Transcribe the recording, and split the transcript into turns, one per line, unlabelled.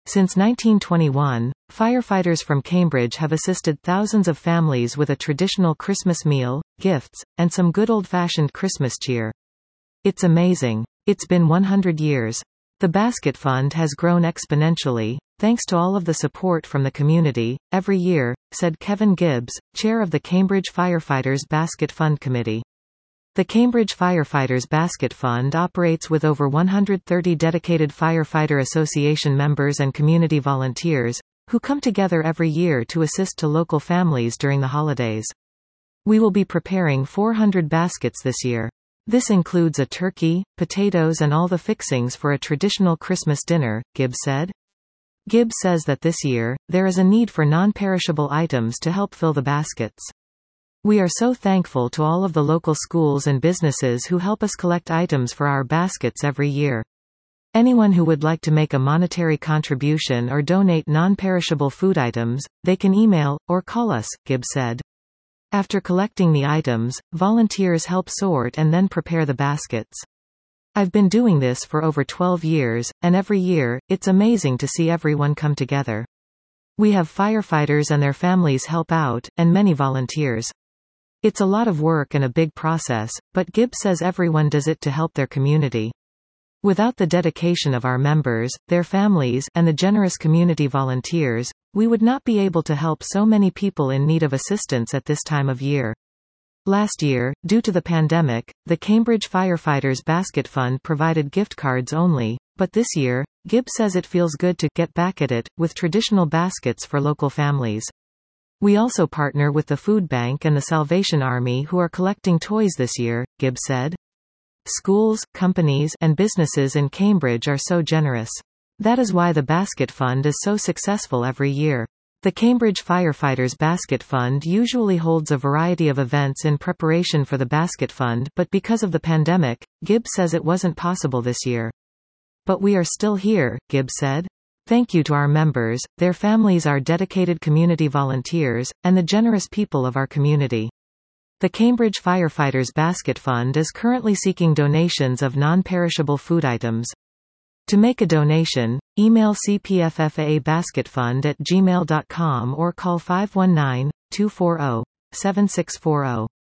Since 1921, firefighters from Cambridge have assisted thousands of families with a traditional Christmas meal, gifts, and some good old-fashioned Christmas cheer. It's amazing. It's been 100 years. The Basket Fund has grown exponentially, thanks to all of the support from the community, every year, said Kevin Gibbs, chair of the Cambridge Firefighters Basket Fund Committee. The Cambridge Firefighters Basket Fund operates with over 130 dedicated Firefighter Association members and community volunteers, who come together every year to assist to local families during the holidays. We will be preparing 400 baskets this year. This includes a turkey, potatoes and all the fixings for a traditional Christmas dinner, Gibbs said. Gibbs says that this year, there is a need for non-perishable items to help fill the baskets. We are so thankful to all of the local schools and businesses who help us collect items for our baskets every year. Anyone who would like to make a monetary contribution or donate non-perishable food items, they can email or call us, Gibbs said. After collecting the items, volunteers help sort and then prepare the baskets. I've been doing this for over 12 years, and every year, it's amazing to see everyone come together. We have firefighters and their families help out, and many volunteers. It's a lot of work and a big process, but Gibbs says everyone does it to help their community. Without the dedication of our members, their families, and the generous community volunteers, we would not be able to help so many people in need of assistance at this time of year. Last year, due to the pandemic, the Cambridge Firefighters Basket Fund provided gift cards only, but this year, Gibbs says it feels good to get back at it, with traditional baskets for local families. We also partner with the Food Bank and the Salvation Army who are collecting toys this year, Gibbs said. Schools, companies, and businesses in Cambridge are so generous. That is why the Basket Fund is so successful every year. The Cambridge Firefighters Basket Fund usually holds a variety of events in preparation for the Basket Fund, but because of the pandemic, Gibbs says it wasn't possible this year. But we are still here, Gibbs said. Thank you to our members, their families, our dedicated community volunteers, and the generous people of our community. The Cambridge Firefighters Basket Fund is currently seeking donations of non-perishable food items. To make a donation, email cpffabasketfund@gmail.com or call 519-240-7640.